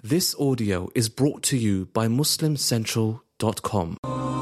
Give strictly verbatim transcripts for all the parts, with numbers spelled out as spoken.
This audio is brought to you by Muslim Central dot com.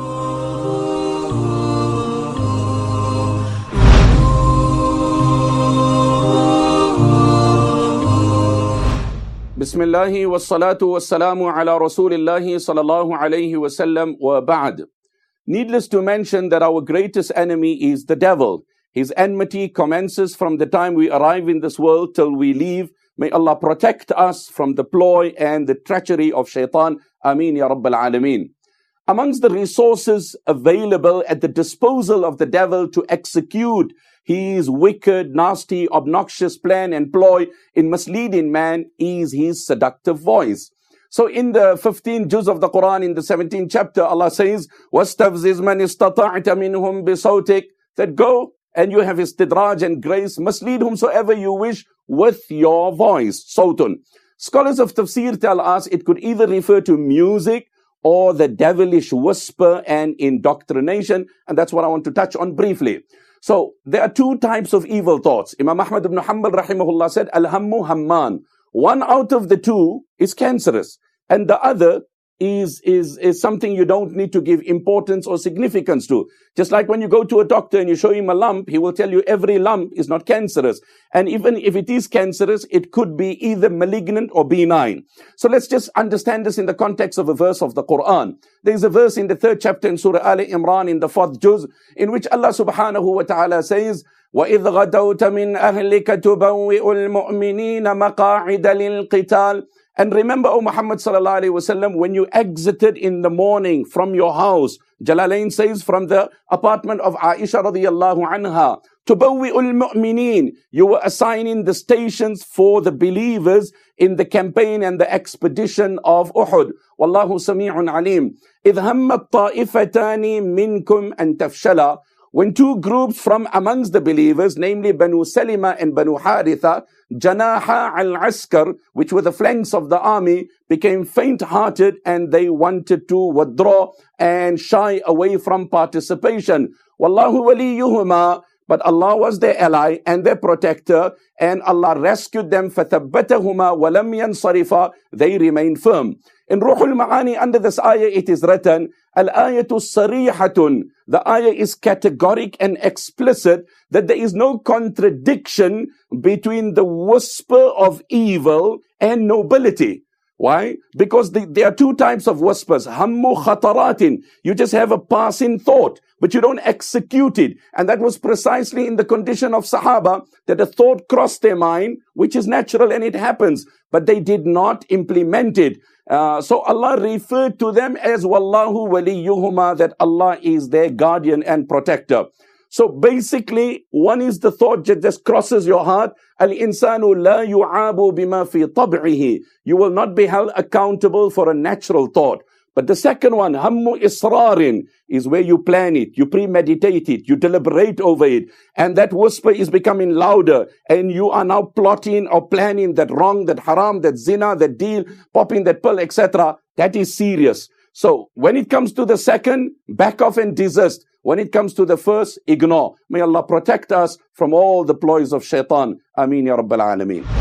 Bismillahi wa salatu wa salamu ala Rasulillahi sallallahu alayhi wa sallam wa ba'd. Needless to mention that our greatest enemy is the devil. His enmity commences from the time we arrive in this world till we leave. May Allah protect us from the ploy and the treachery of shaitan. Ameen ya Rabbil Alameen. Amongst the resources available at the disposal of the devil to execute his wicked, nasty, obnoxious plan and ploy in misleading man is his seductive voice. So in the fifteenth juz of the Quran, in the seventeenth chapter, Allah says, وَاسْتَفْزِزْ مَنِ اسْتَطَعْتَ مِنْهُمْ بِصَوْتِكَ, that go and you have istidraj and grace, mislead whomsoever you wish with your voice. Sawtun. Scholars of tafsir tell us it could either refer to music or the devilish whisper and indoctrination, and that's what I want to touch on briefly. So there are two types of evil thoughts. Imam Ahmad ibn Hanbal rahimahullah said, Al-Hammu Hamman. One out of the two is cancerous, and the other is, is, is something you don't need to give importance or significance to. Just like when you go to a doctor and you show him a lump, he will tell you every lump is not cancerous. And even if it is cancerous, it could be either malignant or benign. So let's just understand this in the context of a verse of the Quran. There is a verse in the third chapter in Surah Al Imran in the fourth juz, in which Allah subhanahu wa ta'ala says, وَإِذْ غَدَوْتَ مِنْ أَهْلِكَ تُبَوِّئُ الْمُؤْمِنِينَ مَقَاعِدَ لِلْقِتَالِ. And remember, O Muhammad sallallahu alaihi wasallam, when you exited in the morning from your house, Jalalain says from the apartment of Aisha radiyallahu anha, تُبَوِّئُ الْمُؤْمِنِينَ, you were assigning the stations for the believers in the campaign and the expedition of Uhud. Wallahu sami'un alim. إِذْ هَمَّ الطَّائِفَتَانِ مِنْكُمْ أَن تَفْشَلَا. When two groups from amongst the believers, namely Banu Salima and Banu Haritha, Janaha al-Askar, which were the flanks of the army, became faint-hearted and they wanted to withdraw and shy away from participation. Wallahu waliyuhuma, but Allah was their ally and their protector, and Allah rescued them. فَثَبَّتَهُمَا وَلَمْ يَنْصَرِفَا, they remained firm. In Ruhul Ma'ani, under this ayah, it is written, Al-ayatu sarihatun. The ayah is categoric and explicit that there is no contradiction between the whisper of evil and nobility. Why? Because the, there are two types of whispers. Hammu khataratin. You just have a passing thought, but you don't execute it. And that was precisely in the condition of Sahaba, that a thought crossed their mind, which is natural and it happens, but they did not implement it. Uh, so Allah referred to them as Wallahu waliyuhuma, that Allah is their guardian and protector. So basically, one is the thought that just crosses your heart. Al-insanu la yu'abu bima fi tab'ihi. You will not be held accountable for a natural thought. But the second one, hammu israrin, is where you plan it, you premeditate it, you deliberate over it, and that whisper is becoming louder, and you are now plotting or planning that wrong, that haram, that zina, that deal, popping that pill, et cetera. That is serious. So when it comes to the second, back off and desist. When it comes to the first, ignore. May Allah protect us from all the ploys of shaitan. Ameen ya Rabbil Alameen.